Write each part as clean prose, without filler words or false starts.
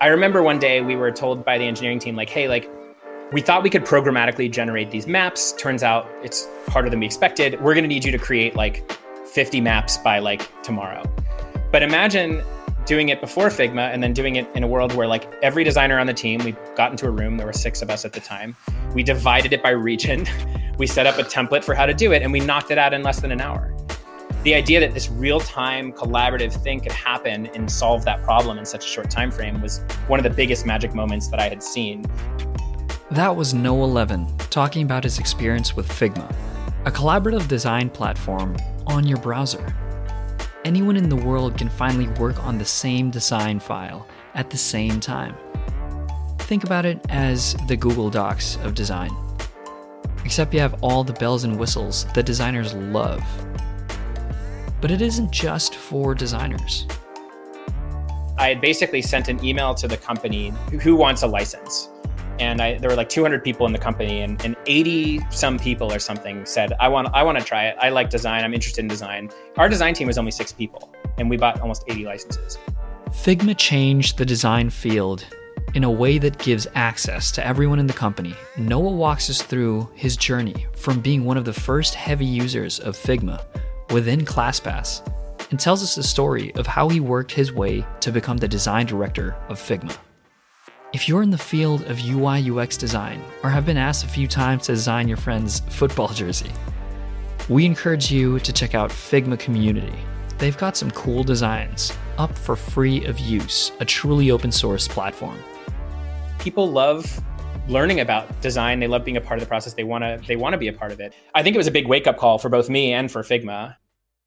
I remember one day we were told by the engineering team, like, hey, like, we thought we could programmatically generate these maps. Turns out it's harder than we expected. We're going to need you to create like 50 maps by like tomorrow. But imagine doing it before Figma and then doing it in a world where like every designer on the team, we got into a room, there were 6 of us at the time. We divided it by region. We set up a template for how to do it and we knocked it out in less than an hour. The idea that this real-time collaborative thing could happen and solve that problem in such a short time frame was one of the biggest magic moments that I had seen. That was Noah Levin talking about his experience with Figma, a collaborative design platform on your browser. Anyone in the world can finally work on the same design file at the same time. Think about it as the Google Docs of design. Except you have all the bells and whistles that designers love. But it isn't just for designers. I had basically sent an email to the company who wants a license. And there were like 200 people in the company and 80 some people or something said, I want to try it. I like design. I'm interested in design. Our design team was only 6 people and we bought almost 80 licenses. Figma changed the design field in a way that gives access to everyone in the company. Noah walks us through his journey from being one of the first heavy users of Figma within ClassPass and tells us the story of how he worked his way to become the design director of Figma. If you're in the field of UI UX design or have been asked a few times to design your friend's football jersey, we encourage you to check out Figma Community. They've got some cool designs up for free of use, a truly open source platform. People love learning about design. They love being a part of the process. They want to be a part of it. I think it was a big wake up call for both me and for Figma.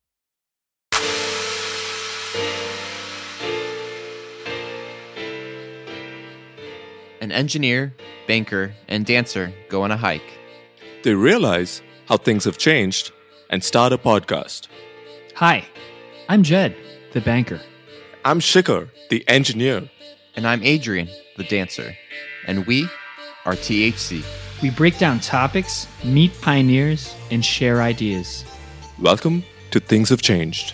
An engineer, banker, and dancer go on a hike. They realize how things have changed and start a podcast. Hi, I'm Jed, the banker. I'm Shikhar, the engineer. And I'm Adrian, the dancer. And we are THC. We break down topics, meet pioneers, and share ideas. Welcome to Things Have Changed.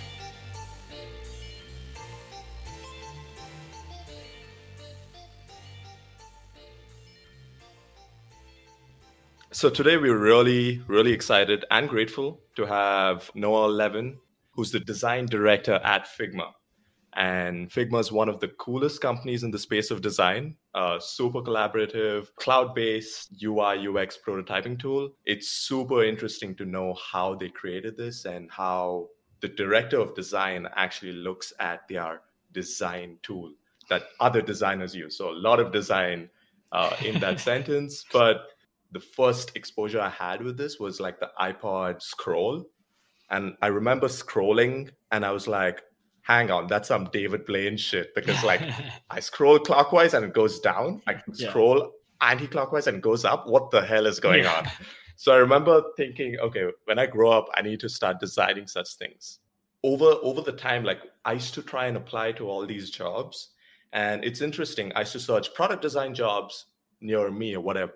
So today we're really excited and grateful to have Noah Levin, who's the design director at Figma. And Figma is one of the coolest companies in the space of design, a super collaborative, cloud-based UI UX prototyping tool. It's super interesting to know how they created this and how the director of design actually looks at their design tool that other designers use. So a lot of design in that sentence, but the first exposure I had with this was like the iPod Scroll. And I remember scrolling and I was like, hang on, that's some David Blaine shit. Because like I scroll clockwise and it goes down. I scroll anti-clockwise and it goes up. What the hell is going on? So I remember thinking, okay, when I grow up, I need to start designing such things. Over the time, like I used to try and apply to all these jobs. And it's interesting. I used to search product design jobs near me or whatever.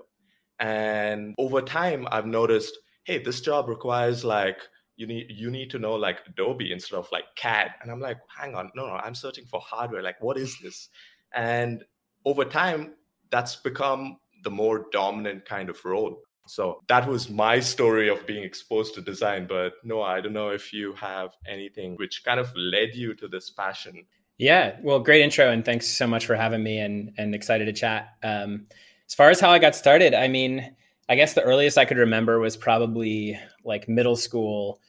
And over time, I've noticed, hey, this job requires like, you need to know like Adobe instead of like CAD. And I'm like, hang on, no, I'm searching for hardware. Like, what is this? And over time, that's become the more dominant kind of role. So that was my story of being exposed to design. But no, I don't know if you have anything which kind of led you to this passion. Yeah, well, great intro. And thanks so much for having me and excited to chat. As far as how I got started, I mean, I guess the earliest I could remember was probably like middle school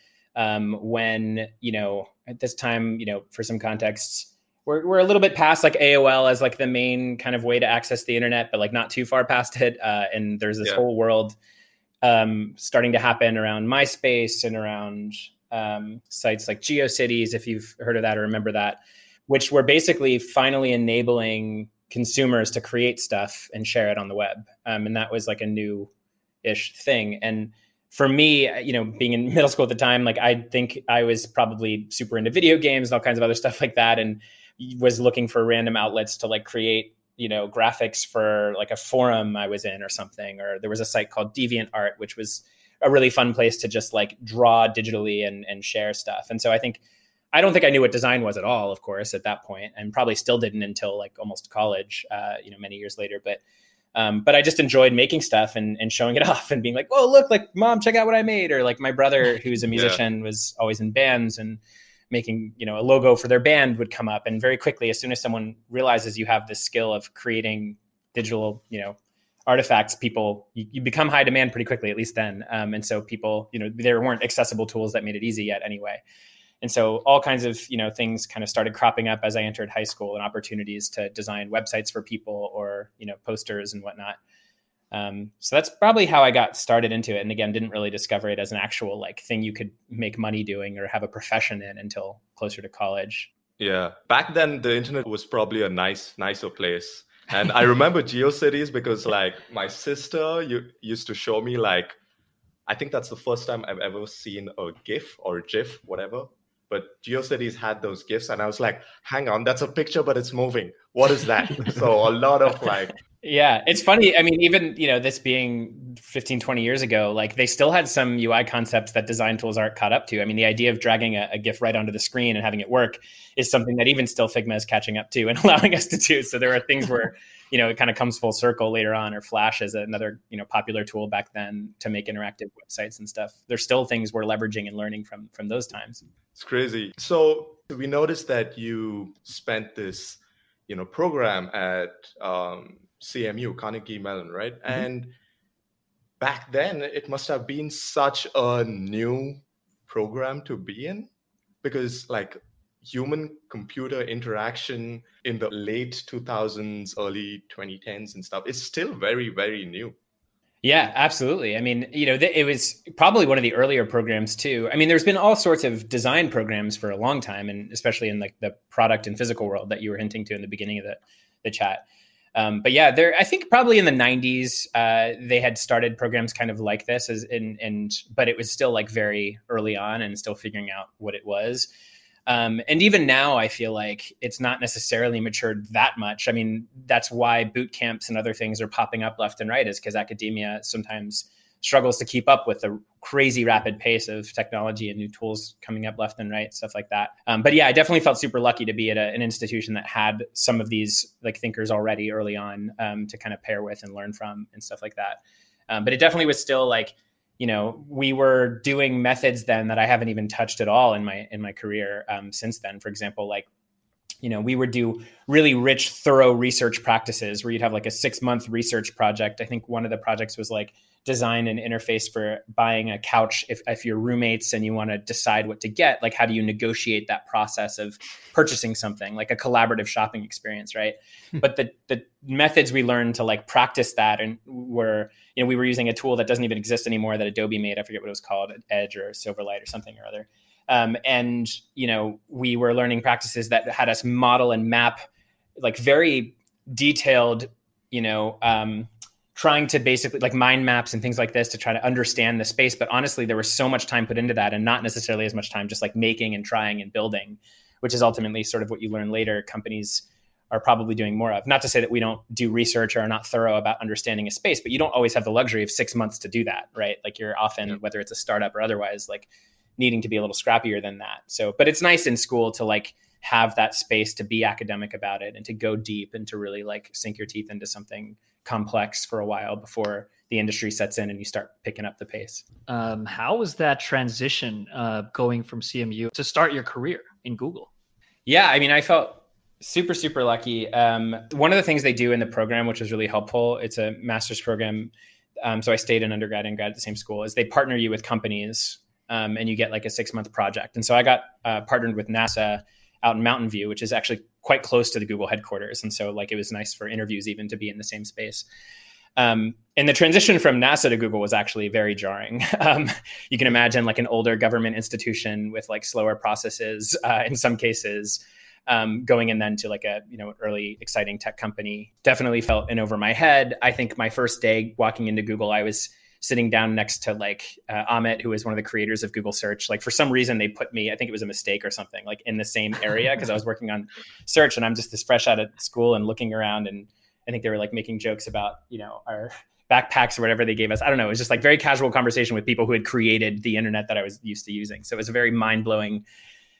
when, at this time, for some context, we're a little bit past like AOL as like the main kind of way to access the internet, but like not too far past it. And there's this whole world starting to happen around MySpace and around sites like GeoCities, if you've heard of that or remember that, which were basically finally enabling consumers to create stuff and share it on the web. And that was like a new-ish thing. And for me, being in middle school at the time, like I think I was probably super into video games and all kinds of other stuff like that. And was looking for random outlets to like create, graphics for like a forum I was in or something. Or there was a site called DeviantArt, which was a really fun place to just like draw digitally and share stuff. And so I think I don't think I knew what design was at all, of course, at that point, and probably still didn't until like almost college, many years later. But I just enjoyed making stuff and showing it off and being like, "Oh, look, like mom, check out what I made." Or like my brother, who's a musician, was always in bands and making, a logo for their band would come up. And very quickly, as soon as someone realizes you have this skill of creating digital, artifacts, you become high demand pretty quickly, at least then. And so people, there weren't accessible tools that made it easy yet anyway. And so all kinds of, things kind of started cropping up as I entered high school, and opportunities to design websites for people or, posters and whatnot. So that's probably how I got started into it. And again, didn't really discover it as an actual like thing you could make money doing or have a profession in until closer to college. Yeah. Back then, the internet was probably a nicer place. And I remember GeoCities because like my sister used to show me like, I think that's the first time I've ever seen a GIF or a GIF, whatever. But GeoCities had those GIFs and I was like, hang on, that's a picture, but it's moving. What is that? So a lot of like... Yeah, it's funny. I mean, even, this being 15, 20 years ago, like they still had some UI concepts that design tools aren't caught up to. I mean, the idea of dragging a GIF right onto the screen and having it work is something that even still Figma is catching up to and allowing us to do. So there are things where, it kind of comes full circle later on, or Flash is another, popular tool back then to make interactive websites and stuff. There's still things we're leveraging and learning from those times. It's crazy. So we noticed that you spent this, program at CMU, Carnegie Mellon, right? Mm-hmm. And back then, it must have been such a new program to be in, because like human-computer interaction in the late 2000s, early 2010s and stuff is still very, very new. Yeah, absolutely. I mean, it was probably one of the earlier programs too. I mean, there's been all sorts of design programs for a long time, and especially in like the product and physical world that you were hinting to in the beginning of the chat. But yeah, I think probably in the 90s, they had started programs kind of like this, but it was still like very early on and still figuring out what it was. And even now, I feel like it's not necessarily matured that much. I mean, that's why boot camps and other things are popping up left and right, is because academia sometimes struggles to keep up with the crazy rapid pace of technology and new tools coming up left and right, stuff like that. But yeah, I definitely felt super lucky to be at an institution that had some of these like thinkers already early on to kind of pair with and learn from and stuff like that. But it definitely was still like, we were doing methods then that I haven't even touched at all in my career since then. For example, like, we would do really rich, thorough research practices where you'd have like a 6-month research project. I think one of the projects was like design an interface for buying a couch if you're roommates and you want to decide what to get. Like, how do you negotiate that process of purchasing something, like a collaborative shopping experience, right? But the methods we learned to like practice that and were, we were using a tool that doesn't even exist anymore that Adobe made. I forget what it was called, Edge or Silverlight or something or other. And we were learning practices that had us model and map like very detailed, trying to basically like mind maps and things like this to try to understand the space. But honestly, there was so much time put into that and not necessarily as much time just like making and trying and building, which is ultimately sort of what you learn later. Companies are probably doing more of. Not to say that we don't do research or are not thorough about understanding a space, but you don't always have the luxury of 6 months to do that, right? Like you're often, whether it's a startup or otherwise, like needing to be a little scrappier than that. So, but it's nice in school to like have that space to be academic about it and to go deep and to really like sink your teeth into something complex for a while before the industry sets in and you start picking up the pace. How was that transition going from CMU to start your career in Google? Yeah, I mean, I felt super, super lucky. One of the things they do in the program, which was really helpful, it's a master's program. So I stayed in undergrad and grad at the same school, is they partner you with companies and you get like a 6-month project. And so I got partnered with NASA out in Mountain View, which is actually quite close to the Google headquarters. And so like it was nice for interviews even to be in the same space. And the transition from NASA to Google was actually very jarring. You can imagine like an older government institution with like slower processes in some cases, going in then to like a early exciting tech company. Definitely felt in over my head. I think my first day walking into Google, I was sitting down next to like Amit, who is one of the creators of Google Search. Like for some reason they put me, I think it was a mistake or something, like in the same area because I was working on search and I'm just this fresh out of school and looking around, and I think they were like making jokes about, our backpacks or whatever they gave us. I don't know. It was just like very casual conversation with people who had created the internet that I was used to using. So it was a very mind-blowing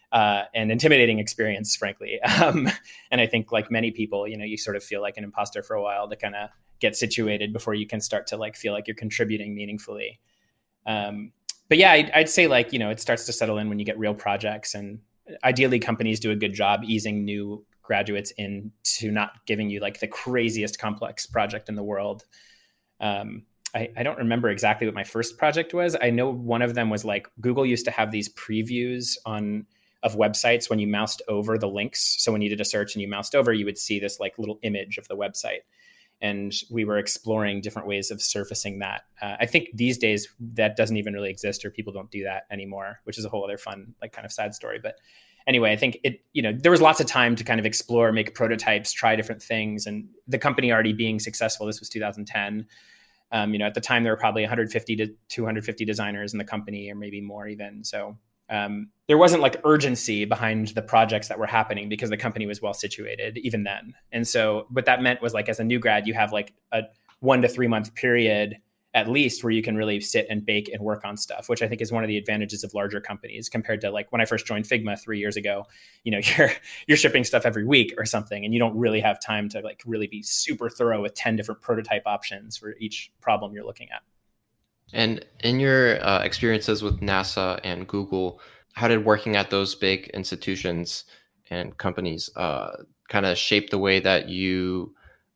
and intimidating experience, frankly. And I think like many people, you sort of feel like an imposter for a while to kind of get situated before you can start to like feel like you're contributing meaningfully. But yeah, I'd say like, it starts to settle in when you get real projects, and ideally companies do a good job easing new graduates into not giving you like the craziest complex project in the world. I don't remember exactly what my first project was. I know one of them was like Google used to have these previews of websites when you moused over the links. So when you did a search and you moused over, you would see this like little image of the website. And we were exploring different ways of surfacing that. I think these days that doesn't even really exist, or people don't do that anymore, which is a whole other fun, like kind of sad story. But anyway, I think there was lots of time to kind of explore, make prototypes, try different things. And the company already being successful, this was 2010. At the time there were probably 150 to 250 designers in the company, or maybe more even. So there wasn't like urgency behind the projects that were happening because the company was well situated even then. And so what that meant was like, as a new grad, you have like a 1 to 3 month period at least where you can really sit and bake and work on stuff, which I think is one of the advantages of larger companies compared to like when I first joined Figma 3 years ago. You're shipping stuff every week or something, and you don't really have time to like really be super thorough with 10 different prototype options for each problem you're looking at. And in your experiences with NASA and Google, how did working at those big institutions and companies kind of shape the way that you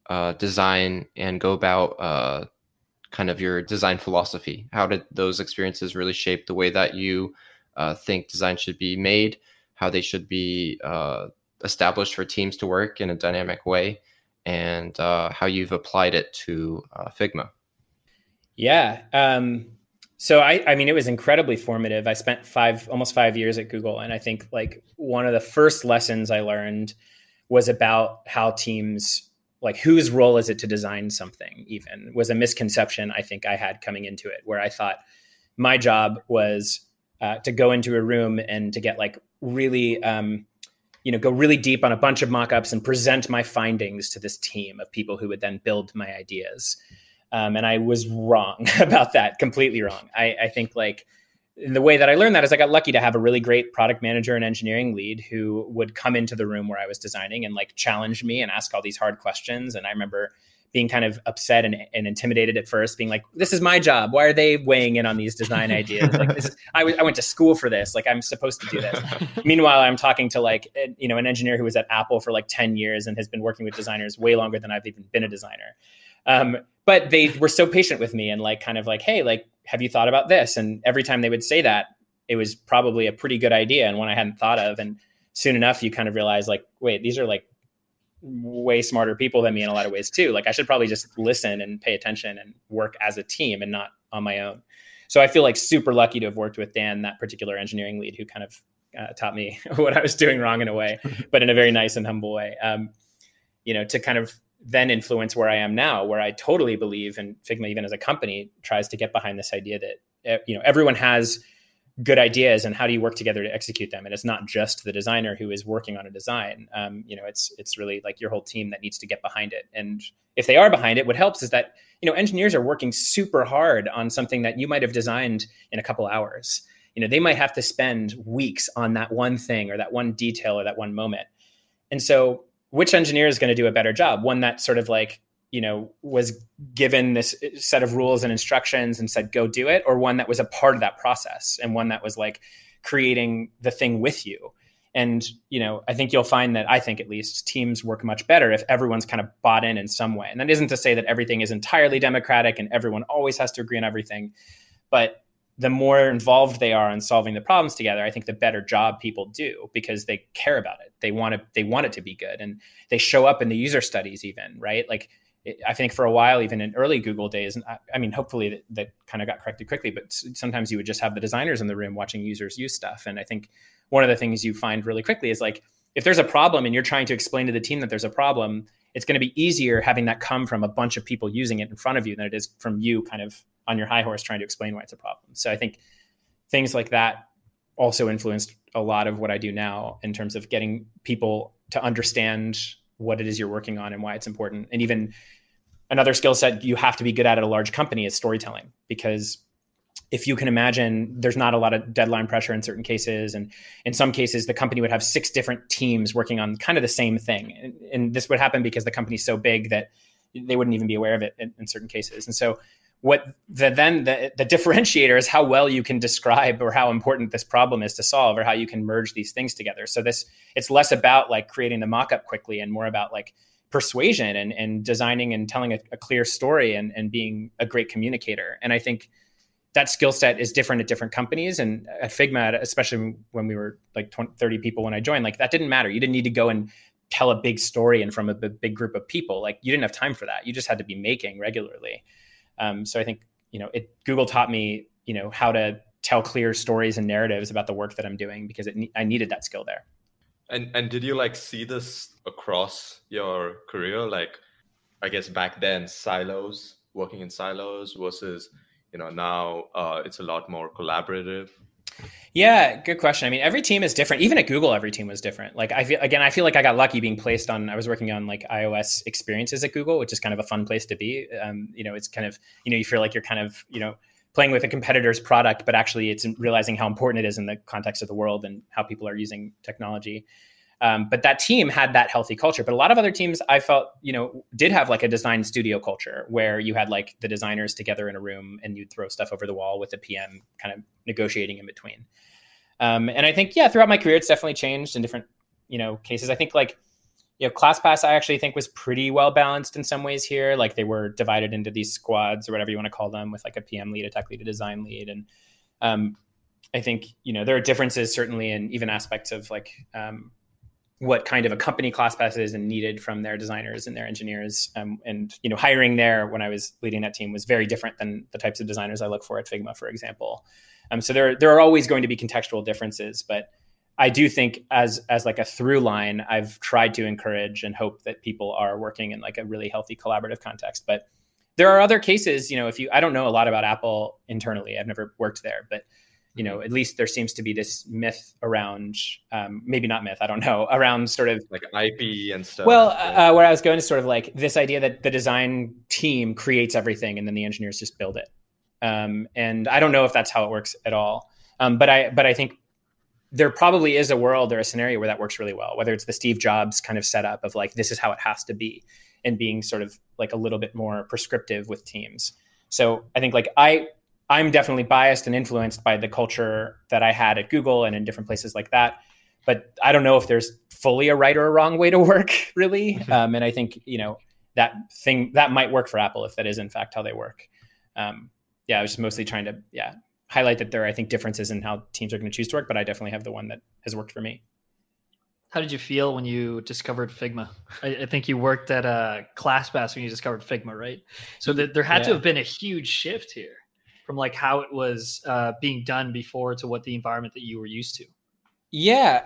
design and go about kind of your design philosophy? How did those experiences really shape the way that you think design should be made, how they should be established for teams to work in a dynamic way, and how you've applied it to Figma? Yeah. So I mean, it was incredibly formative. I spent almost 5 years at Google. And I think like one of the first lessons I learned was about how teams, like whose role is it to design something even, was a misconception I think I had coming into it, where I thought my job was to go into a room and to get like really, go really deep on a bunch of mockups and present my findings to this team of people who would then build my ideas. And I was wrong about that, completely wrong. I think like the way that I learned that is I got lucky to have a really great product manager and engineering lead who would come into the room where I was designing and like challenge me and ask all these hard questions. And I remember being kind of upset and intimidated at first, being like, this is my job. Why are they weighing in on these design ideas? Like I went to school for this. Like I'm supposed to do this. Meanwhile, I'm talking to like, an engineer who was at Apple for like 10 years and has been working with designers way longer than I've even been a designer. But they were so patient with me and like, kind of like, hey, like, have you thought about this? And every time they would say that, it was probably a pretty good idea and one I hadn't thought of. And soon enough, you kind of realize like, wait, these are like way smarter people than me in a lot of ways too. Like I should probably just listen and pay attention and work as a team and not on my own. So I feel like super lucky to have worked with Dan, that particular engineering lead, who kind of taught me what I was doing wrong in a way, but in a very nice and humble way, to kind of then influence where I am now, where I totally believe, and Figma, even as a company, tries to get behind this idea that, everyone has good ideas and how do you work together to execute them? And it's not just the designer who is working on a design. It's really like your whole team that needs to get behind it. And if they are behind it, what helps is that, engineers are working super hard on something that you might have designed in a couple hours. They might have to spend weeks on that one thing or that one detail or that one moment. And so which engineer is going to do a better job? One that sort of like, was given this set of rules and instructions and said, go do it, or one that was a part of that process and one that was like creating the thing with you. And, I think you'll find that, I think at least, teams work much better if everyone's kind of bought in some way. And that isn't to say that everything is entirely democratic and everyone always has to agree on everything, but the more involved they are in solving the problems together, I think the better job people do because they care about it. They want it to be good, and they show up in the user studies even, right? Like I think for a while, even in early Google days, and I mean, hopefully that kind of got corrected quickly, but sometimes you would just have the designers in the room watching users use stuff. And I think one of the things you find really quickly is like, if there's a problem and you're trying to explain to the team that there's a problem, it's going to be easier having that come from a bunch of people using it in front of you than it is from you kind of on your high horse trying to explain why it's a problem. So I think things like that also influenced a lot of what I do now in terms of getting people to understand what it is you're working on and why it's important. And even another skill set you have to be good at a large company is storytelling, because if you can imagine, there's not a lot of deadline pressure in certain cases. And in some cases, the company would have 6 different teams working on kind of the same thing. And this would happen because the company's so big that they wouldn't even be aware of it in certain cases. And so what the differentiator is how well you can describe or how important this problem is to solve, or how you can merge these things together. So it's less about like creating the mock-up quickly and more about like persuasion and designing and telling a clear story and being a great communicator. And I think that skill set is different at different companies. And at Figma, especially when we were like 30 people when I joined, like that didn't matter. You didn't need to go and tell a big story in front of a big group of people. Like you didn't have time for that. You just had to be making regularly. So I think, Google taught me, how to tell clear stories and narratives about the work that I'm doing, because I needed that skill there. And did you like see this across your career? Like, I guess back then, working in silos versus, now it's a lot more collaborative. Yeah, good question. I mean, every team is different. Even at Google, every team was different. Like I feel like I got lucky being placed on, I was working on like iOS experiences at Google, which is kind of a fun place to be. It's kind of, you feel like you're kind of, playing with a competitor's product, but actually it's realizing how important it is in the context of the world and how people are using technology. But that team had that healthy culture. But a lot of other teams I felt, did have like a design studio culture where you had like the designers together in a room and you'd throw stuff over the wall with the PM kind of negotiating in between. And I think, throughout my career, it's definitely changed in different, cases. I think like, ClassPass, I actually think was pretty well balanced in some ways here. Like they were divided into these squads or whatever you want to call them, with like a PM lead, a tech lead, a design lead. And I think, there are differences certainly in even aspects of like what kind of a company ClassPass is and needed from their designers and their engineers. And, hiring there when I was leading that team was very different than the types of designers I look for at Figma, for example. So there are always going to be contextual differences, but I do think as like a through line, I've tried to encourage and hope that people are working in like a really healthy collaborative context. But there are other cases, I don't know a lot about Apple internally. I've never worked there, but at least there seems to be this myth around, maybe not myth, I don't know, around sort of like IP and stuff. Well, where I was going is sort of like this idea that the design team creates everything and then the engineers just build it. And I don't know if that's how it works at all. But I think there probably is a world or a scenario where that works really well, whether it's the Steve Jobs kind of setup of like, this is how it has to be, and being sort of like a little bit more prescriptive with teams. So I think like I'm definitely biased and influenced by the culture that I had at Google and in different places like that. But I don't know if there's fully a right or a wrong way to work, really. And I think, that might work for Apple if that is in fact how they work. I was just mostly trying to, highlight that there are, I think, differences in how teams are going to choose to work, but I definitely have the one that has worked for me. How did you feel when you discovered Figma? I think you worked at ClassPass when you discovered Figma, right? So there had to have been a huge shift here from like how it was being done before to what the environment that you were used to. Yeah.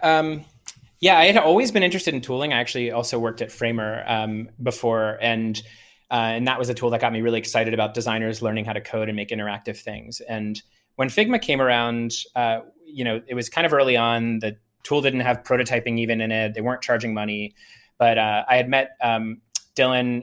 I had always been interested in tooling. I actually also worked at Framer before, and that was a tool that got me really excited about designers learning how to code and make interactive things. And when Figma came around, it was kind of early on. The tool didn't have prototyping even in it. They weren't charging money. But I had met Dylan,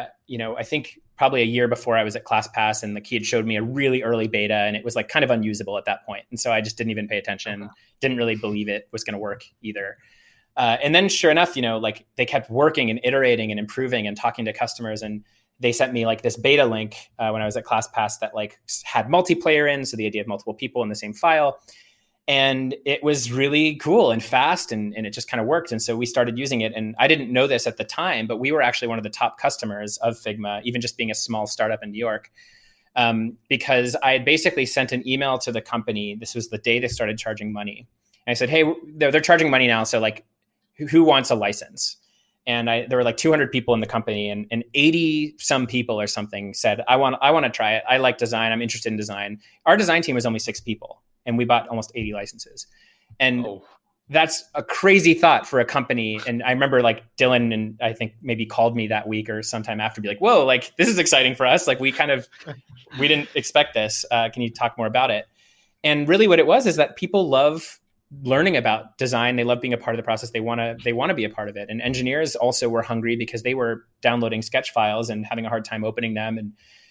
I think probably a year before I was at ClassPass, and he had showed me a really early beta, and it was like kind of unusable at that point. And so I just didn't even pay attention, didn't really believe it was going to work either. And then sure enough, they kept working and iterating and improving and talking to customers. And they sent me like this beta link when I was at ClassPass that like had multiplayer in. So the idea of multiple people in the same file. And it was really cool and fast, and it just kind of worked. And so we started using it. And I didn't know this at the time, but we were actually one of the top customers of Figma, even just being a small startup in New York, because I had basically sent an email to the company. This was the day they started charging money. And I said, hey, they're charging money now. So like, who wants a license? And there were like 200 people in the company, and 80 some people or something said, I want to try it. I like design. I'm interested in design. Our design team was only 6 people, and we bought almost 80 licenses. And that's a crazy thought for a company. And I remember like Dylan, and I think maybe called me that week or sometime after, be like, whoa, like this is exciting for us. Like we didn't expect this. Can you talk more about it? And really what it was is that people love learning about design. They love being a part of the process. They want to be a part of it. And engineers also were hungry because they were downloading sketch files and having a hard time opening them and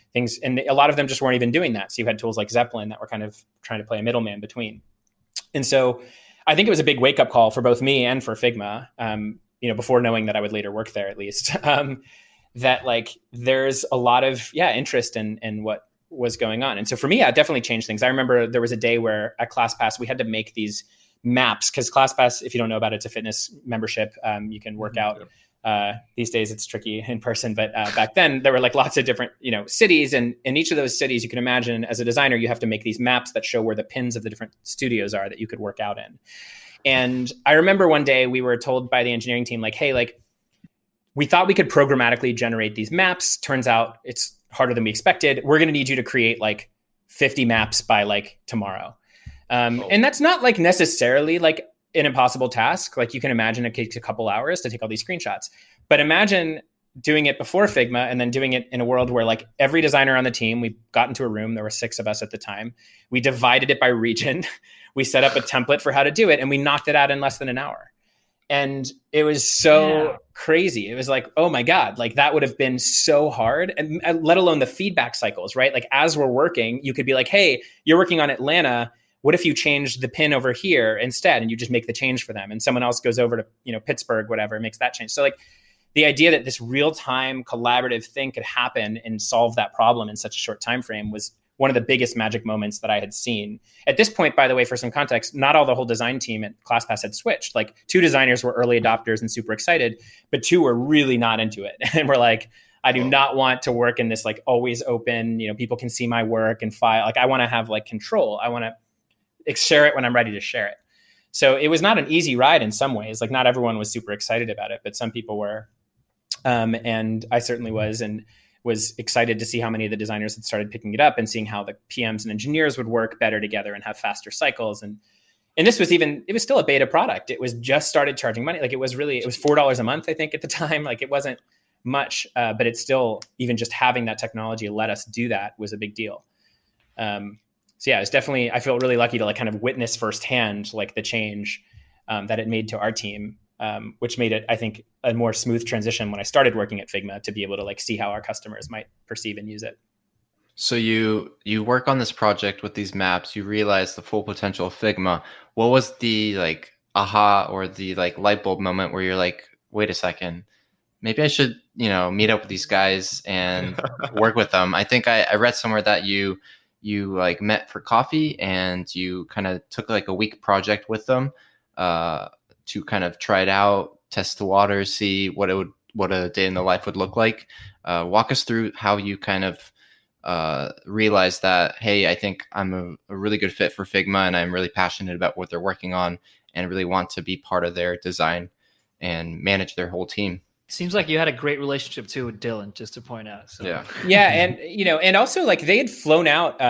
things. And a lot of them just weren't even doing that. So you had tools like Zeppelin that were kind of trying to play a middleman between. And so I think it was a big wake up call for both me and for Figma, before knowing that I would later work there, at least, that like, there's a lot of, interest in what was going on. And so for me, it definitely changed things. I remember there was a day where at ClassPass, we had to make these maps, because ClassPass, if you don't know about it, it's a fitness membership. You can work out. These days it's tricky in person, but back then there were like lots of different, cities. And in each of those cities, you can imagine as a designer, you have to make these maps that show where the pins of the different studios are that you could work out in. And I remember one day we were told by the engineering team, like, hey, like, we thought we could programmatically generate these maps. Turns out it's harder than we expected. We're going to need you to create like 50 maps by like tomorrow. And that's not like necessarily like an impossible task. Like you can imagine it takes a couple hours to take all these screenshots, but imagine doing it before Figma and then doing it in a world where like every designer on the team, we got into a room, there were 6 of us at the time. We divided it by region. We set up a template for how to do it and we knocked it out in less than an hour. And it was so crazy. It was like, oh my God, like that would have been so hard. And let alone the feedback cycles, right? Like as we're working, you could be like, hey, you're working on Atlanta. What if you change the pin over here instead? And you just make the change for them. And someone else goes over to, Pittsburgh, whatever, makes that change. So like the idea that this real-time collaborative thing could happen and solve that problem in such a short time frame was one of the biggest magic moments that I had seen. At this point, by the way, for some context, not all the whole design team at ClassPass had switched. Like 2 designers were early adopters and super excited, but 2 were really not into it. And we're like, I do not want to work in this like always open, people can see my work and file. Like I want to have like control. I want to share it when I'm ready to share it. So it was not an easy ride in some ways. Like not everyone was super excited about it, but some people were. And I certainly was, and was excited to see how many of the designers had started picking it up and seeing how the PMs and engineers would work better together and have faster cycles. And this was it was still a beta product. It was just started charging money. Like it was $4 a month, I think at the time. Like it wasn't much, but it's still, even just having that technology let us do that was a big deal. So yeah, it's definitely, I feel really lucky to like kind of witness firsthand, like the change that it made to our team, which made it, I think, a more smooth transition when I started working at Figma to be able to like see how our customers might perceive and use it. So you work on this project with these maps, you realize the full potential of Figma. What was the like aha or the like light bulb moment where you're like, wait a second, maybe I should, meet up with these guys and work with them? I think I read somewhere that you like met for coffee and you kind of took like a week project with them to kind of try it out, test the water, see what a day in the life would look like. Walk us through how you kind of realized that, hey, I think I'm a really good fit for Figma and I'm really passionate about what they're working on and really want to be part of their design and manage their whole team. Seems like you had a great relationship too with Dylan, just to point out. So. Yeah. And, and also like they had flown out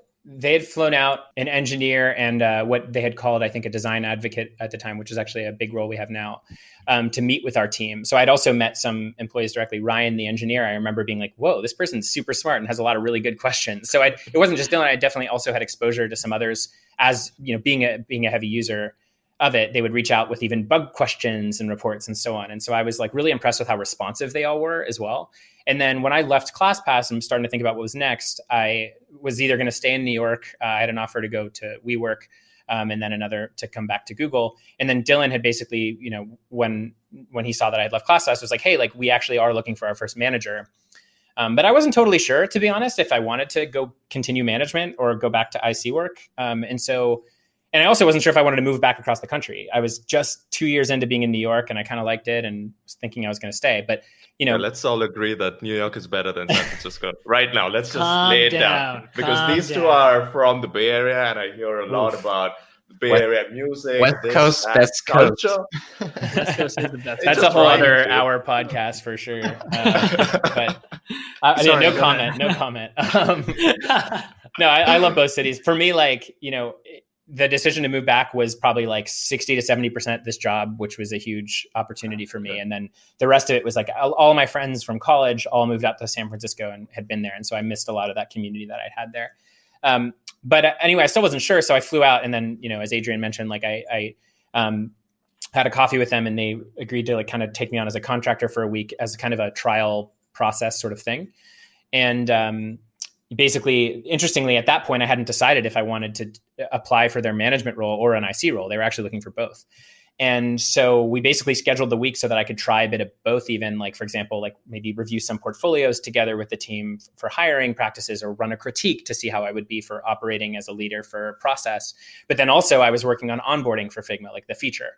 an engineer and what they had called, I think, a design advocate at the time, which is actually a big role we have now, to meet with our team. So I'd also met some employees directly. Ryan, the engineer, I remember being like, whoa, this person's super smart and has a lot of really good questions. So it wasn't just Dylan. I definitely also had exposure to some others as, being a heavy user of it. They would reach out with even bug questions and reports and so on. And so I was like really impressed with how responsive they all were as well. And then when I left ClassPass and starting to think about what was next, I was either going to stay in New York. I had an offer to go to WeWork and then another to come back to Google. And then Dylan had basically, when he saw that I had left ClassPass, was like, hey, like we actually are looking for our first manager. But I wasn't totally sure, to be honest, if I wanted to go continue management or go back to IC work. And I also wasn't sure if I wanted to move back across the country. I was just 2 years into being in New York and I kind of liked it and was thinking I was going to stay. But, let's all agree that New York is better than San Francisco. Right now, let's just lay it down. Because these two are from the Bay Area and I hear a lot about the Bay Area music. West Coast, best culture. West Coast is the best. That's a whole other hour podcast for sure. But no comment. No, I love both cities. For me, like, the decision to move back was probably like 60 to 70% this job, which was a huge opportunity for me. And then the rest of it was like all my friends from college all moved out to San Francisco and had been there. And so I missed a lot of that community that I had there. But anyway, I still wasn't sure. So I flew out and then, as Adrian mentioned, like I had a coffee with them and they agreed to like kind of take me on as a contractor for a week as kind of a trial process sort of thing. And basically, interestingly, at that point, I hadn't decided if I wanted to apply for their management role or an IC role. They were actually looking for both. And so we basically scheduled the week so that I could try a bit of both, even like, for example, like maybe review some portfolios together with the team for hiring practices, or run a critique to see how I would be for operating as a leader for process. But then also I was working on onboarding for Figma, like the feature.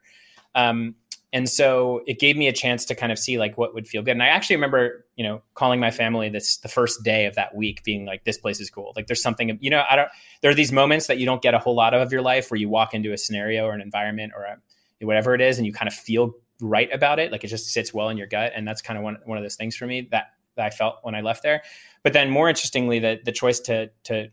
And so it gave me a chance to kind of see like what would feel good. And I actually remember, calling my family the first day of that week, being like, this place is cool. Like there's something, there are these moments that you don't get a whole lot of your life where you walk into a scenario or an environment or whatever it is, and you kind of feel right about it. Like it just sits well in your gut. And that's kind of one of those things for me that I felt when I left there. But then more interestingly, the choice to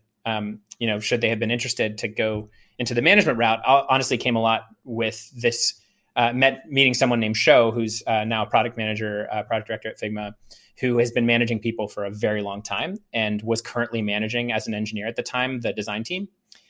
should they have been interested to go into the management route, honestly came a lot with this, meeting someone named Sho, who's now a product director at Figma, who has been managing people for a very long time and was currently managing as an engineer at the time, the design team.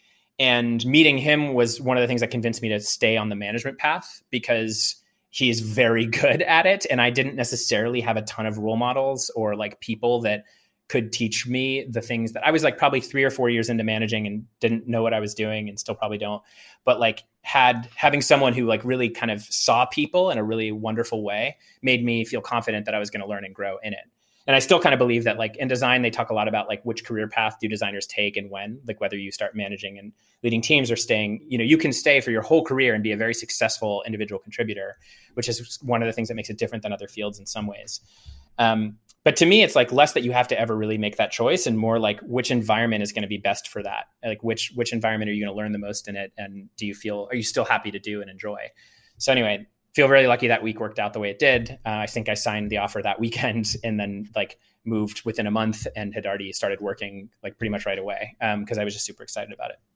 And meeting him was one of the things that convinced me to stay on the management path, because he is very good at it. And I didn't necessarily have a ton of role models or like people that could teach me the things that I was like probably 3 or 4 years into managing and didn't know what I was doing, and still probably don't, but like having someone who like really kind of saw people in a really wonderful way made me feel confident that I was going to learn and grow in it. And I still kind of believe that like in design, they talk a lot about like which career path do designers take and when, like whether you start managing and leading teams or staying, you can stay for your whole career and be a very successful individual contributor, which is one of the things that makes it different than other fields in some ways. But to me, it's like less that you have to ever really make that choice, and more like which environment is going to be best for that. Like which environment are you going to learn the most in it? And are you still happy to do and enjoy? So anyway, feel really lucky that week worked out the way it did. I think I signed the offer that weekend and then like moved within a month and had already started working like pretty much right away, because I was just super excited about it.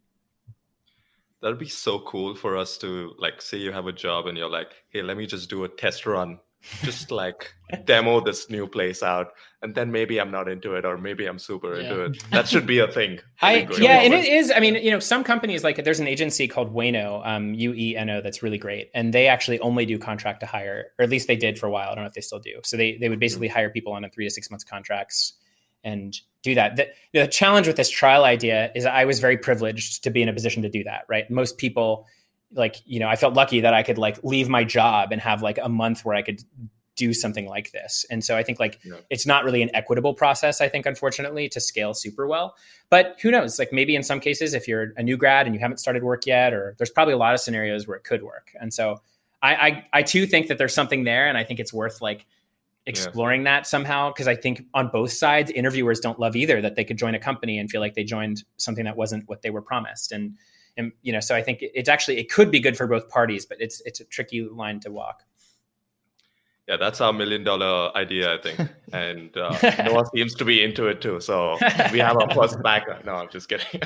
That'd be so cool for us to like say you have a job and you're like, hey, let me just do a test run. Just like demo this new place out, and then maybe I'm not into it, or maybe I'm super into it. That should be a thing. And it is. I mean, some companies, like there's an agency called Ueno, UENO, that's really great, and they actually only do contract to hire, or at least they did for a while. I don't know if they still do. So they would basically hire people on 3 to 6 months contracts and do that. The challenge with this trial idea is I was very privileged to be in a position to do that. Right, most people. Like, I felt lucky that I could like leave my job and have like a month where I could do something like this. And so I think it's not really an equitable process, I think, unfortunately, to scale super well. But who knows, like maybe in some cases, if you're a new grad and you haven't started work yet, or there's probably a lot of scenarios where it could work. And so I too think that there's something there. And I think it's worth like exploring that somehow. Because I think on both sides, interviewers don't love either that they could join a company and feel like they joined something that wasn't what they were promised. And so I think it could be good for both parties, but it's a tricky line to walk. Yeah, that's our $1 million idea, I think. And Noah seems to be into it too. So we have our first backer. No, I'm just kidding.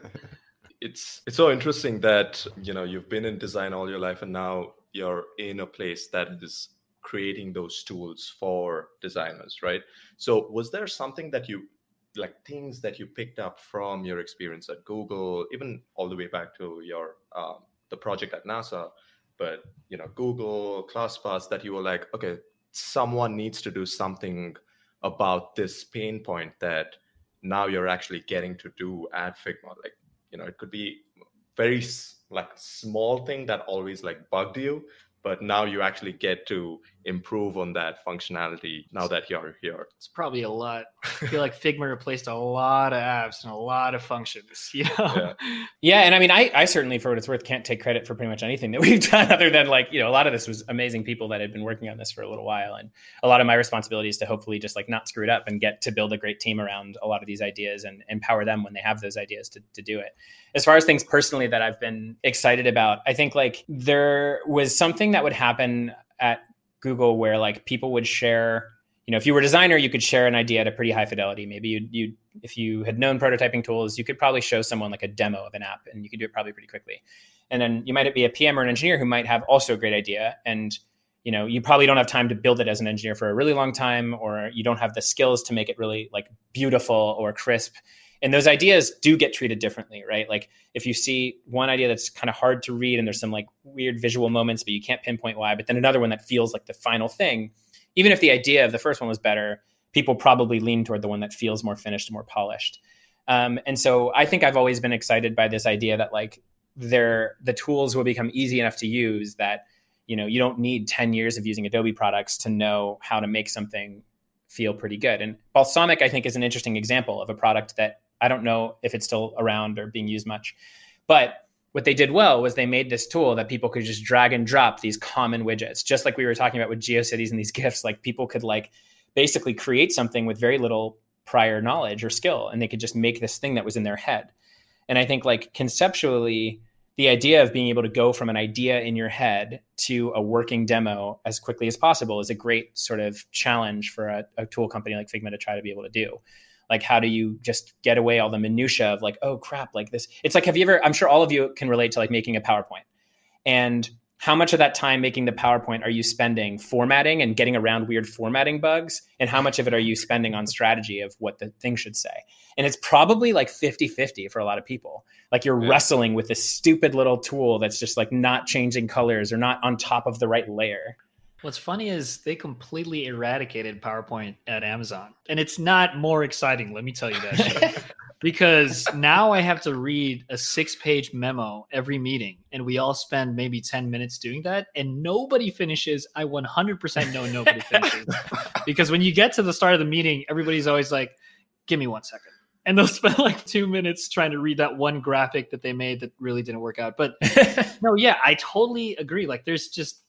It's so interesting that, you've been in design all your life and now you're in a place that is creating those tools for designers, right? So was there something that things that you picked up from your experience at Google, even all the way back to your the project at NASA, but Google, ClassPass, that you were like, okay, someone needs to do something about this pain point that now you're actually getting to do at Figma. Like, it could be very like small thing that always like bugged you, but now you actually get to improve on that functionality now that you're here. It's probably a lot. I feel like Figma replaced a lot of apps and a lot of functions. Yeah, and I mean, I certainly, for what it's worth, can't take credit for pretty much anything that we've done other than like, a lot of this was amazing people that had been working on this for a little while. And a lot of my responsibility is to hopefully just like not screw it up and get to build a great team around a lot of these ideas and empower them when they have those ideas to do it. As far as things personally that I've been excited about, I think like there was something that would happen at Google where like people would share, if you were a designer, you could share an idea at a pretty high fidelity. Maybe you if you had known prototyping tools, you could probably show someone like a demo of an app and you could do it probably pretty quickly. And then you might be a PM or an engineer who might have also a great idea. And, you probably don't have time to build it as an engineer for a really long time, or you don't have the skills to make it really like beautiful or crisp. And those ideas do get treated differently, right? Like if you see one idea that's kind of hard to read and there's some like weird visual moments, but you can't pinpoint why, but then another one that feels like the final thing, even if the idea of the first one was better, people probably lean toward the one that feels more finished, more polished. And so I think I've always been excited by this idea that like the tools will become easy enough to use that, you know, you don't need 10 years of using Adobe products to know how to make something feel pretty good. And Balsamiq, I think, is an interesting example of a product that I don't know if it's still around or being used much. But what they did well was they made this tool that people could just drag and drop these common widgets, just like we were talking about with GeoCities and these GIFs. Like people could like basically create something with very little prior knowledge or skill, and they could just make this thing that was in their head. And I think like conceptually, the idea of being able to go from an idea in your head to a working demo as quickly as possible is a great sort of challenge for a tool company like Figma to try to be able to do. Like, how do you just get away all the minutia of like, oh crap, like this? It's like, I'm sure all of you can relate to like making a PowerPoint. And how much of that time making the PowerPoint are you spending formatting and getting around weird formatting bugs? And how much of it are you spending on strategy of what the thing should say? And it's probably like 50-50 for a lot of people. Like you're wrestling with this stupid little tool that's just like not changing colors or not on top of the right layer. What's funny is they completely eradicated PowerPoint at Amazon. And it's not more exciting, let me tell you that. Because now I have to read a 6-page memo every meeting, and we all spend maybe 10 minutes doing that, and nobody finishes. I 100% know nobody finishes. Because when you get to the start of the meeting, everybody's always like, give me 1 second. And they'll spend like 2 minutes trying to read that one graphic that they made that really didn't work out. But no, yeah, I totally agree. Like there's just,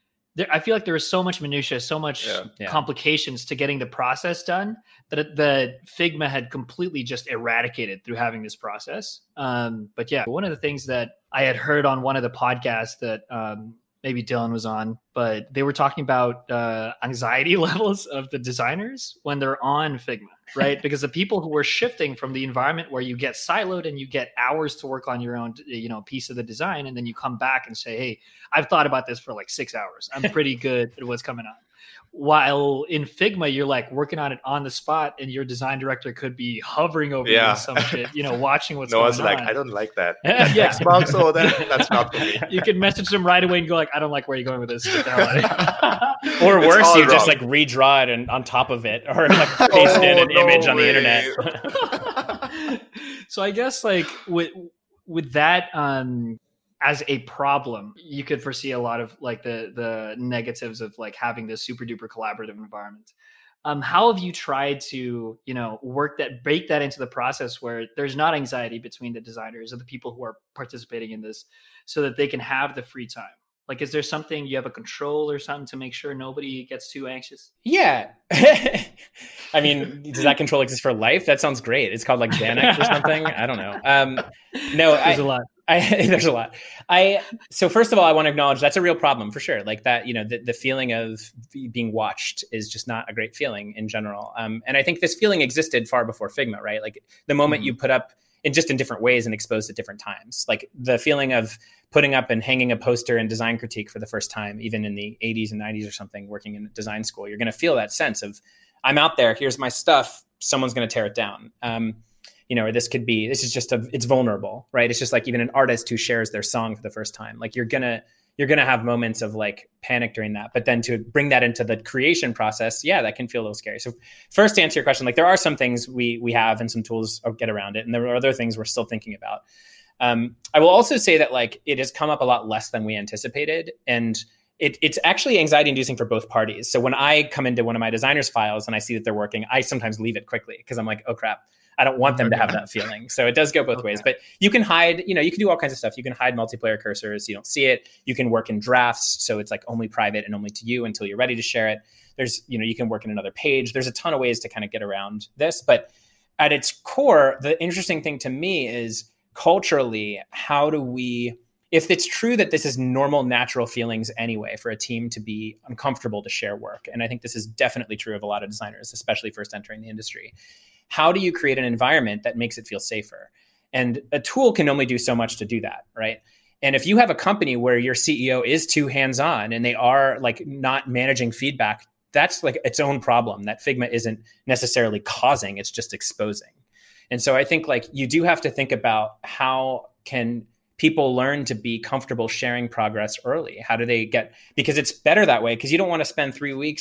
I feel like there is so much minutia, so much complications to getting the process done that the Figma had completely just eradicated through having this process. But yeah, one of the things that I had heard on one of the podcasts that maybe Dylan was on, but they were talking about anxiety levels of the designers when they're on Figma, right? Because the people who were shifting from the environment where you get siloed and you get hours to work on your own, piece of the design, and then you come back and say, hey, I've thought about this for like 6 hours. I'm pretty good at what's coming on. While in Figma, you're like working on it on the spot, and your design director could be hovering over you and some shit, watching what's going on. Noah's like, I don't like that. Xbox, that's not for me. You can message them right away and go like, I don't like where you're going with this. Or worse, you just like redraw it and on top of it, or like paste in an image on the internet. So I guess like with that as a problem, you could foresee a lot of like the negatives of like having this super duper collaborative environment. How have you tried to, bake that into the process where there's not anxiety between the designers or the people who are participating in this so that they can have the free time? Like, is there something you have a control or something to make sure nobody gets too anxious? Yeah. I mean, does that control exist for life? That sounds great. It's called like Xanax or something. I don't know. No, there's a lot. There's a lot. So first of all, I want to acknowledge that's a real problem for sure. Like that, the feeling of being watched is just not a great feeling in general. And I think this feeling existed far before Figma, right? Like the moment you put up in different ways and exposed at different times, like the feeling of putting up and hanging a poster in design critique for the first time, even in the 80s and 90s or something, working in design school, you're going to feel that sense of, I'm out there, here's my stuff, someone's going to tear it down. Or it's vulnerable, right? It's just like even an artist who shares their song for the first time, like you're going to have moments of like panic during that, but then to bring that into the creation process, that can feel a little scary. So first, to answer your question, like there are some things we have and some tools get around it. And there are other things we're still thinking about. I will also say that like it has come up a lot less than we anticipated. And it's actually anxiety inducing for both parties. So when I come into one of my designers' files and I see that they're working, I sometimes leave it quickly because I'm like, oh crap, I don't want them to have that feeling. So it does go both ways, but you can hide, you can do all kinds of stuff. You can hide multiplayer cursors so you don't see it. You can work in drafts. So it's like only private and only to you until you're ready to share it. There's, you can work in another page. There's a ton of ways to kind of get around this, but at its core, the interesting thing to me is culturally, how do we, if it's true that this is normal, natural feelings anyway, for a team to be uncomfortable to share work. And I think this is definitely true of a lot of designers, especially first entering the industry. How do you create an environment that makes it feel safer? And a tool can only do so much to do that, right? And if you have a company where your CEO is too hands-on and they are like not managing feedback, that's like its own problem that Figma isn't necessarily causing, it's just exposing. And so I think like you do have to think about how can people learn to be comfortable sharing progress early? How do they get, because it's better that way, because you don't want to spend 3 weeks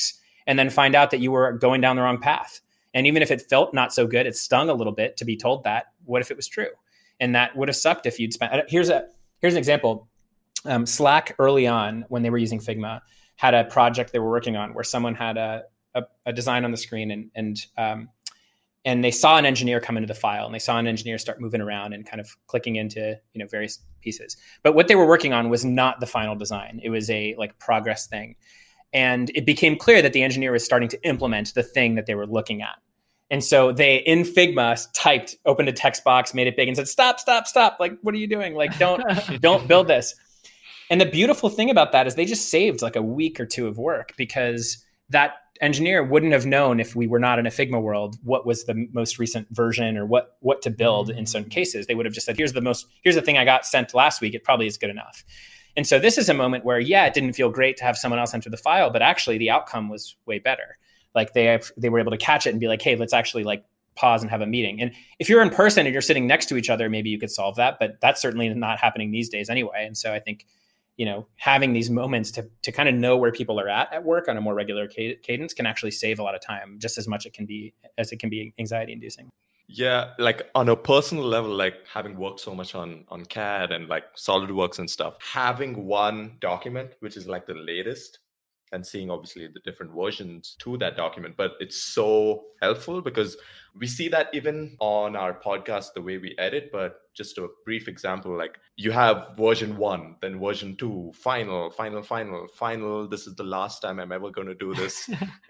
and then find out that you were going down the wrong path. And even if it felt not so good, it stung a little bit to be told that. What if it was true? And that would have sucked if you'd spent. Here's an example. Slack early on, when they were using Figma, had a project they were working on where someone had a design on the screen, and they saw an engineer come into the file, and they saw an engineer start moving around and kind of clicking into various pieces. But what they were working on was not the final design. It was a like progress thing. And it became clear that the engineer was starting to implement the thing that they were looking at. And so they, in Figma, opened a text box, made it big, and said, stop. Like, what are you doing? Like, don't build this. And the beautiful thing about that is they just saved like a week or two of work, because that engineer wouldn't have known, if we were not in a Figma world, what was the most recent version or what to build in some cases. They would have just said, here's the thing I got sent last week. It probably is good enough. And so this is a moment where, it didn't feel great to have someone else enter the file, but actually the outcome was way better. Like they were able to catch it and be like, hey, let's actually like pause and have a meeting. And if you're in person and you're sitting next to each other, maybe you could solve that, but that's certainly not happening these days anyway. And so I think, having these moments to kind of know where people are at work on a more regular cadence can actually save a lot of time, just as much as it can be anxiety inducing. Yeah, like on a personal level, like having worked so much on CAD and like SolidWorks and stuff, having one document, which is like the latest, and seeing obviously the different versions to that document. But it's so helpful because we see that even on our podcast, the way we edit. But just a brief example, like you have version 1, then version 2, final. This is the last time I'm ever going to do this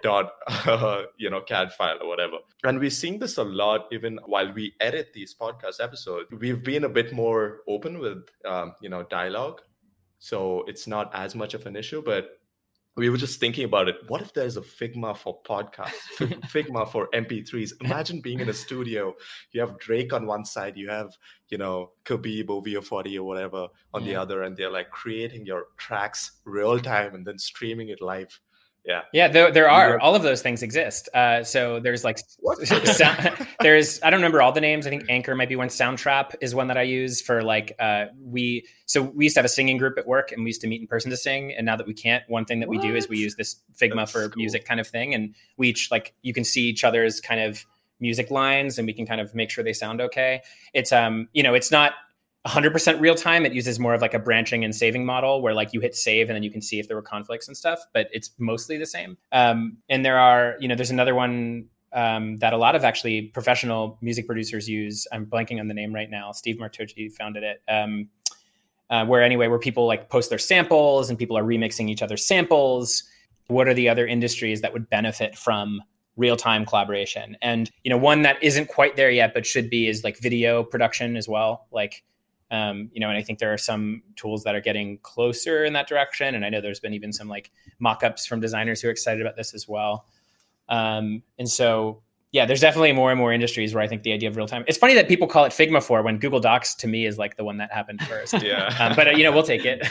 CAD file or whatever. And we're seeing this a lot, even while we edit these podcast episodes. We've been a bit more open with, dialogue. So it's not as much of an issue, but we were just thinking about it. What if there's a Figma for podcasts, Figma for MP3s? Imagine being in a studio. You have Drake on one side, you have, Khabib or VO40 or whatever on the other, and they're like creating your tracks real time and then streaming it live. Yeah. There are all of those things exist. So there's like I don't remember all the names. I think Anchor might be one. Soundtrap is one that I use for like we used to have a singing group at work, and we used to meet in person to sing. And now that we can't, one thing that we do is we use this Figma for music kind of thing, and we each like you can see each other's kind of music lines, and we can kind of make sure they sound okay. It's it's not 100% real time. It uses more of like a branching and saving model where like you hit save and then you can see if there were conflicts and stuff, but it's mostly the same. And there are, there's another one that a lot of actually professional music producers use. I'm blanking on the name right now. Steve Martucci founded it. Where people like post their samples and people are remixing each other's samples. What are the other industries that would benefit from real-time collaboration? And, one that isn't quite there yet, but should be, is like video production as well. Like, and I think there are some tools that are getting closer in that direction. And I know there's been even some like mock-ups from designers who are excited about this as well. And so, there's definitely more and more industries where I think the idea of real time, it's funny that people call it Figma for, when Google Docs to me is like the one that happened first. But we'll take it.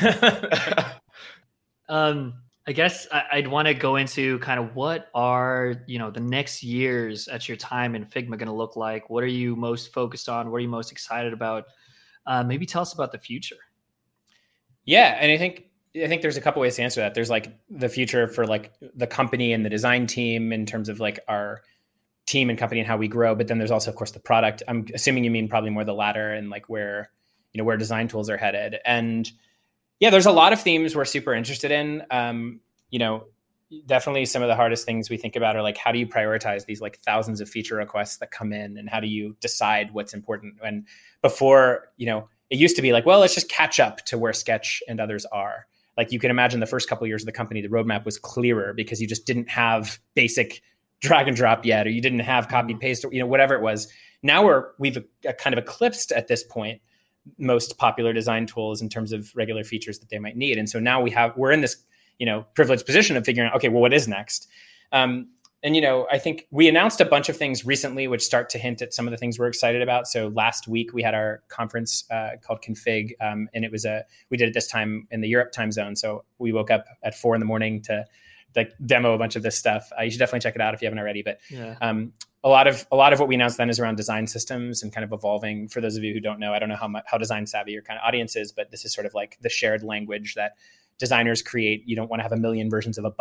I guess I'd want to go into kind of what are, the next years at your time in Figma going to look like? What are you most focused on? What are you most excited about? Maybe tell us about the future. Yeah. And I think there's a couple ways to answer that. There's like the future for like the company and the design team in terms of like our team and company and how we grow. But then there's also, of course, the product. I'm assuming you mean probably more the latter, and like where design tools are headed. And there's a lot of themes we're super interested in. Definitely some of the hardest things we think about are like, how do you prioritize these like thousands of feature requests that come in, and how do you decide what's important? And before, it used to be like, well, let's just catch up to where Sketch and others are. Like you can imagine the first couple of years of the company, the roadmap was clearer because you just didn't have basic drag and drop yet, or you didn't have copy paste, or, whatever it was. Now we've kind of eclipsed at this point most popular design tools in terms of regular features that they might need. And so now we're in this, privileged position of figuring out, okay, well, what is next? I think we announced a bunch of things recently, which start to hint at some of the things we're excited about. So last week we had our conference called Config, and we did it this time in the Europe time zone. So we woke up at 4 a.m. to like demo a bunch of this stuff. You should definitely check it out if you haven't already. But a lot of what we announced then is around design systems and kind of evolving. For those of you who don't know, I don't know how design savvy your kind of audience is, but this is sort of like the shared language that designers create. You don't want to have a million versions of a button.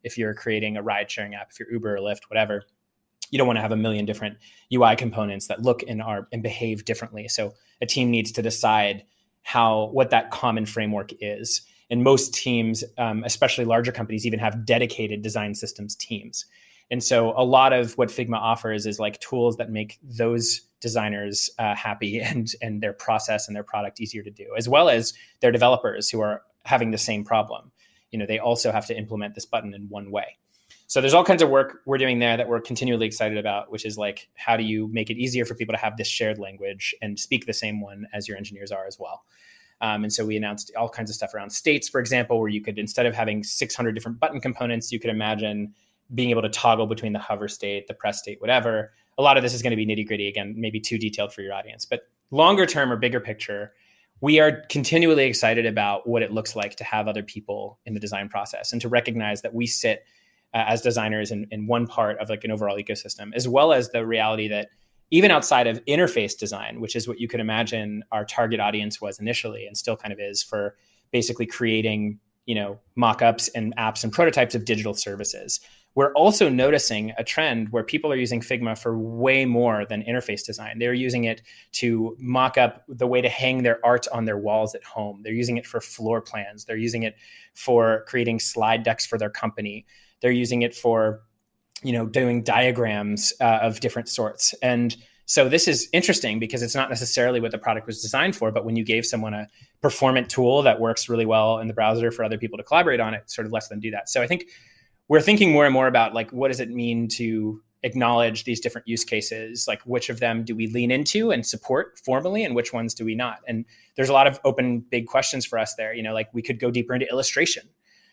If you're creating a ride sharing app, if you're Uber or Lyft, whatever, you don't want to have a million different UI components that look and behave differently. So a team needs to decide what that common framework is. And most teams, especially larger companies, even have dedicated design systems teams. And so a lot of what Figma offers is like tools that make those designers happy and their process and their product easier to do, as well as their developers who are having the same problem. They also have to implement this button in one way. So there's all kinds of work we're doing there that we're continually excited about, which is like, how do you make it easier for people to have this shared language and speak the same one as your engineers are as well? And so we announced all kinds of stuff around states, for example, where you could, instead of having 600 different button components, you could imagine being able to toggle between the hover state, the press state, whatever. A lot of this is going to be nitty gritty, again, maybe too detailed for your audience. But longer term or bigger picture, we are continually excited about what it looks like to have other people in the design process and to recognize that we sit as designers in one part of like an overall ecosystem, as well as the reality that even outside of interface design, which is what you could imagine our target audience was initially and still kind of is for basically creating, mock-ups and apps and prototypes of digital services. We're also noticing a trend where people are using Figma for way more than interface design. They're using it to mock up the way to hang their art on their walls at home. They're using it for floor plans. They're using it for creating slide decks for their company. They're using it for, doing diagrams of different sorts. And so this is interesting because it's not necessarily what the product was designed for, but when you gave someone a performant tool that works really well in the browser for other people to collaborate on, it sort of lets them do that. So I think we're thinking more and more about like, what does it mean to acknowledge these different use cases? Like, which of them do we lean into and support formally, and which ones do we not? And there's a lot of open, big questions for us there. Like we could go deeper into illustration,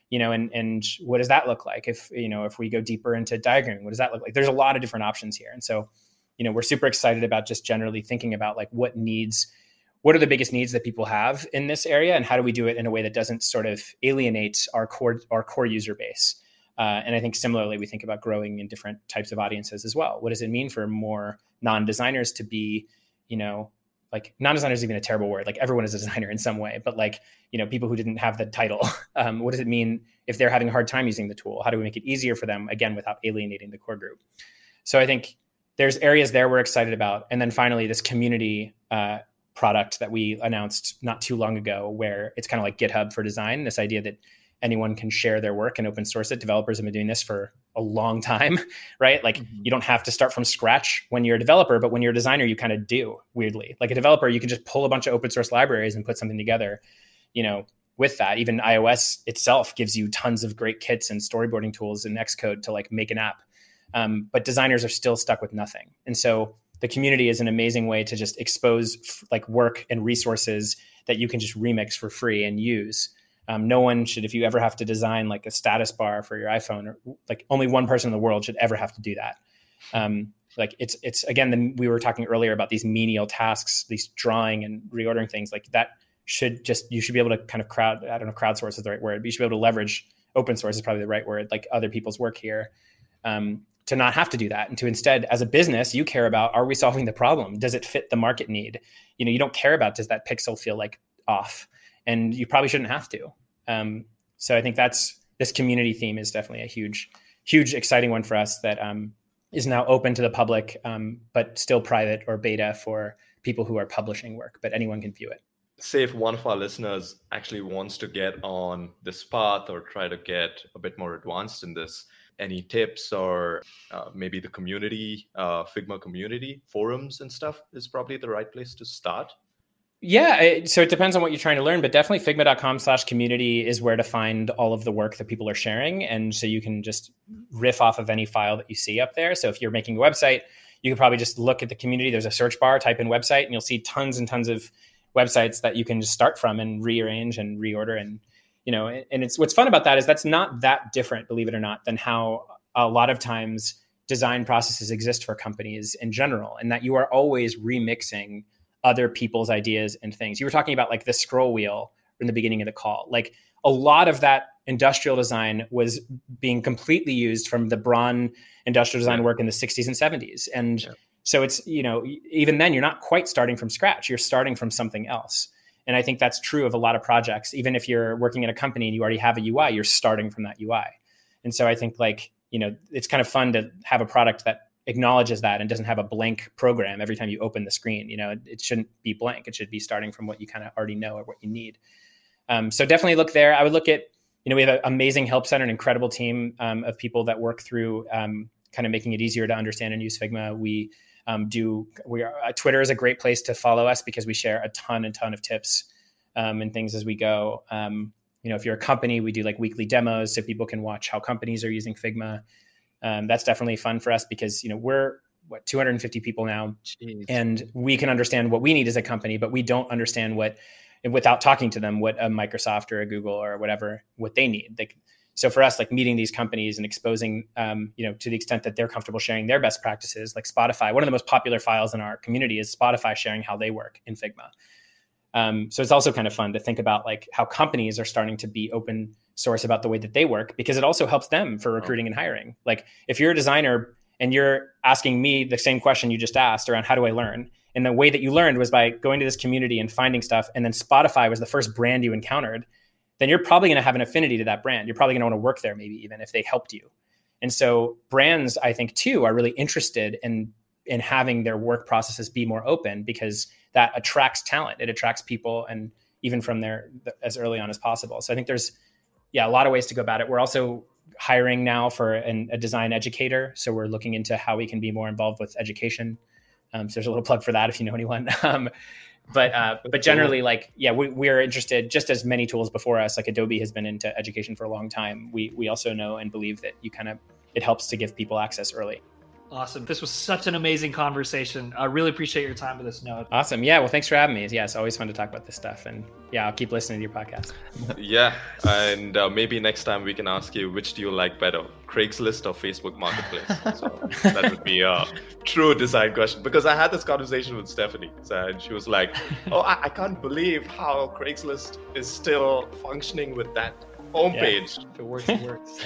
and what does that look like? If we go deeper into diagramming, what does that look like? There's a lot of different options here. And so, we're super excited about just generally thinking about like what are the biggest needs that people have in this area, and how do we do it in a way that doesn't sort of alienate our core user base? And I think similarly, we think about growing in different types of audiences as well. What does it mean for more non-designers to be, like non-designers is even a terrible word. Like everyone is a designer in some way, but like, people who didn't have the title, what does it mean if they're having a hard time using the tool? How do we make it easier for them, again, without alienating the core group? So I think there's areas there we're excited about. And then finally, this community product that we announced not too long ago, where it's kind of like GitHub for design, this idea that anyone can share their work and open source it. Developers have been doing this for a long time, right? Like you don't have to start from scratch when you're a developer, but when you're a designer, you kind of do, weirdly. Like a developer, you can just pull a bunch of open source libraries and put something together, with that. Even iOS itself gives you tons of great kits and storyboarding tools in Xcode to like make an app. But designers are still stuck with nothing. And so the community is an amazing way to just expose like work and resources that you can just remix for free and use. No one should, if you ever have to design like a status bar for your iPhone, or like only one person in the world should ever have to do that. Like it's again, we were talking earlier about these menial tasks, these drawing and reordering things like that you should be able to kind of crowdsource is the right word, but you should be able to leverage open source is probably the right word, like other people's work here, to not have to do that. And to instead, as a business, you care about, are we solving the problem? Does it fit the market need? You don't care about, does that pixel feel like off? And you probably shouldn't have to. So I think this community theme is definitely a huge, exciting one for us that is now open to the public, but still private or beta for people who are publishing work, but anyone can view it. Say if one of our listeners actually wants to get on this path or try to get a bit more advanced in this, any tips or maybe the community, Figma community forums and stuff is probably the right place to start? Yeah, so it depends on what you're trying to learn, but definitely figma.com/community is where to find all of the work that people are sharing. And so you can just riff off of any file that you see up there. So if you're making a website, you can probably just look at the community. There's a search bar, type in website, and you'll see tons and tons of websites that you can just start from and rearrange and reorder. And, and it's what's fun about that is that's not that different, believe it or not, than how a lot of times design processes exist for companies in general, and that you are always remixing other people's ideas and things. You were talking about like the scroll wheel in the beginning of the call. Like a lot of that industrial design was being completely used from the Braun industrial design work in the 60s and 70s. And so it's, even then you're not quite starting from scratch. You're starting from something else. And I think that's true of a lot of projects. Even if you're working at a company and you already have a UI, you're starting from that UI. And so I think like, it's kind of fun to have a product that acknowledges that and doesn't have a blank program every time you open the screen. It shouldn't be blank. It should be starting from what you kind of already know or what you need. So definitely look there. I would look at, we have an amazing help center, an incredible team of people that work through kind of making it easier to understand and use Figma. Twitter is a great place to follow us because we share a ton of tips and things as we go. If you're a company, we do like weekly demos so people can watch how companies are using Figma. That's definitely fun for us because, we're 250 people now. Jeez. And we can understand what we need as a company, but we don't understand without talking to them, what a Microsoft or a Google or whatever, what they need. So for us, like meeting these companies and exposing, to the extent that they're comfortable sharing their best practices, like Spotify, one of the most popular files in our community is Spotify sharing how they work in Figma. So it's also kind of fun to think about like how companies are starting to be open source about the way that they work, because it also helps them for recruiting and hiring. Like if you're a designer and you're asking me the same question you just asked around how do I learn? And the way that you learned was by going to this community and finding stuff. And then Spotify was the first brand you encountered. Then you're probably going to have an affinity to that brand. You're probably going to want to work there, maybe even if they helped you. And so brands, I think too, are really interested in having their work processes be more open, because that attracts talent. It attracts people, and even from there as early on as possible. So I think there's, a lot of ways to go about it. We're also hiring now for a design educator. So we're looking into how we can be more involved with education. So there's a little plug for that if you know anyone. But generally, like, we are interested, just as many tools before us, like Adobe has been into education for a long time. We also know and believe that it helps to give people access early. Awesome. This was such an amazing conversation. I really appreciate your time with us, Noah. Awesome. Yeah. Well, thanks for having me. Yeah, it's always fun to talk about this stuff. And I'll keep listening to your podcast. Yeah. And maybe next time we can ask you, which do you like better, Craigslist or Facebook Marketplace? So that would be a true design question. Because I had this conversation with Stephanie, and she was like, I can't believe how Craigslist is still functioning with that homepage. Yeah. If it works, it works.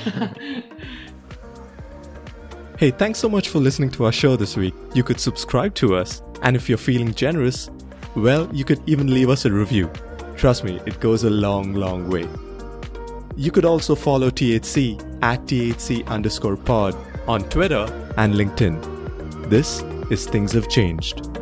Hey, thanks so much for listening to our show this week. You could subscribe to us, and if you're feeling generous, well, you could even leave us a review. Trust me, it goes a long, long way. You could also follow THC at THC_pod on Twitter and LinkedIn. This is Things Have Changed.